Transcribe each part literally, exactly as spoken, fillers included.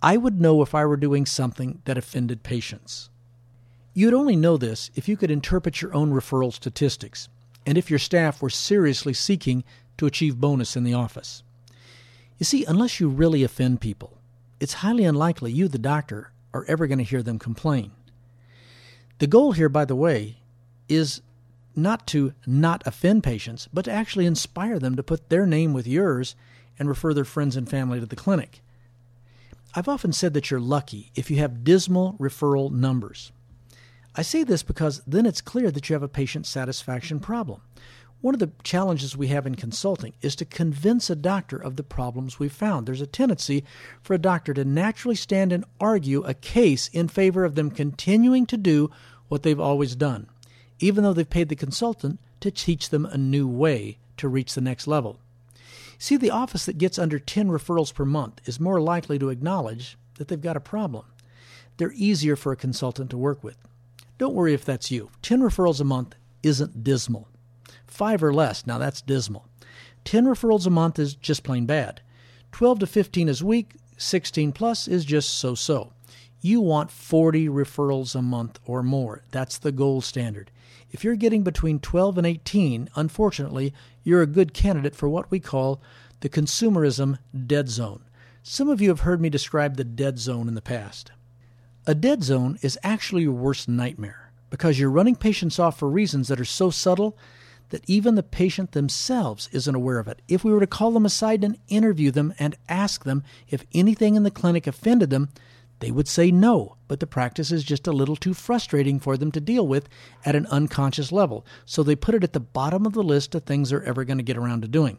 I would know if I were doing something that offended patients. You'd only know this if you could interpret your own referral statistics, and if your staff were seriously seeking to achieve bonus in the office. You see, unless you really offend people, it's highly unlikely you, the doctor, are ever going to hear them complain. The goal here, by the way, is not to not offend patients, but to actually inspire them to put their name with yours and refer their friends and family to the clinic. I've often said that you're lucky if you have dismal referral numbers. I say this because then it's clear that you have a patient satisfaction problem. One of the challenges we have in consulting is to convince a doctor of the problems we've found. There's a tendency for a doctor to naturally stand and argue a case in favor of them continuing to do what they've always done, even though they've paid the consultant to teach them a new way to reach the next level. See, the office that gets under ten referrals per month is more likely to acknowledge that they've got a problem. They're easier for a consultant to work with. Don't worry if that's you. ten referrals a month isn't dismal. Five or less, now that's dismal. ten referrals a month is just plain bad. twelve to fifteen is weak. sixteen plus is just so-so. You want forty referrals a month or more. That's the gold standard. If you're getting between twelve and eighteen, unfortunately, you're a good candidate for what we call the consumerism dead zone. Some of you have heard me describe the dead zone in the past. A dead zone is actually your worst nightmare because you're running patients off for reasons that are so subtle that even the patient themselves isn't aware of it. If we were to call them aside and interview them and ask them if anything in the clinic offended them, they would say no, but the practice is just a little too frustrating for them to deal with at an unconscious level, so they put it at the bottom of the list of things they're ever going to get around to doing.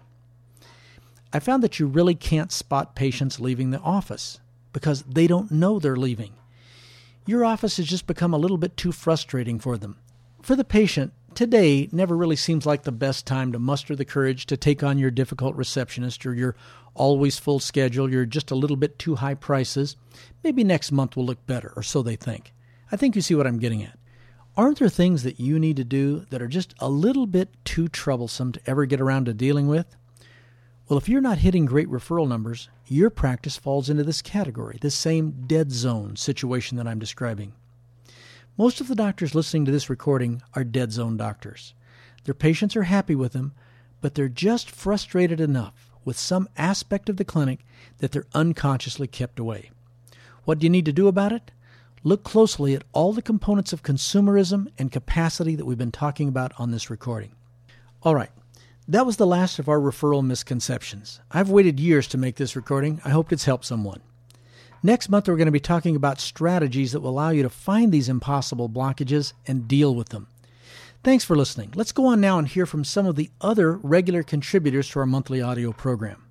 I found that you really can't spot patients leaving the office because they don't know they're leaving. Your office has just become a little bit too frustrating for them. For the patient, today never really seems like the best time to muster the courage to take on your difficult receptionist or your always full schedule, your just a little bit too high prices. Maybe next month will look better, or so they think. I think you see what I'm getting at. Aren't there things that you need to do that are just a little bit too troublesome to ever get around to dealing with? Well, if you're not hitting great referral numbers, your practice falls into this category, this same dead zone situation that I'm describing. Most of the doctors listening to this recording are dead zone doctors. Their patients are happy with them, but they're just frustrated enough with some aspect of the clinic that they're unconsciously kept away. What do you need to do about it? Look closely at all the components of consumerism and capacity that we've been talking about on this recording. All right. That was the last of our referral misconceptions. I've waited years to make this recording. I hope it's helped someone. Next month, we're going to be talking about strategies that will allow you to find these impossible blockages and deal with them. Thanks for listening. Let's go on now and hear from some of the other regular contributors to our monthly audio program.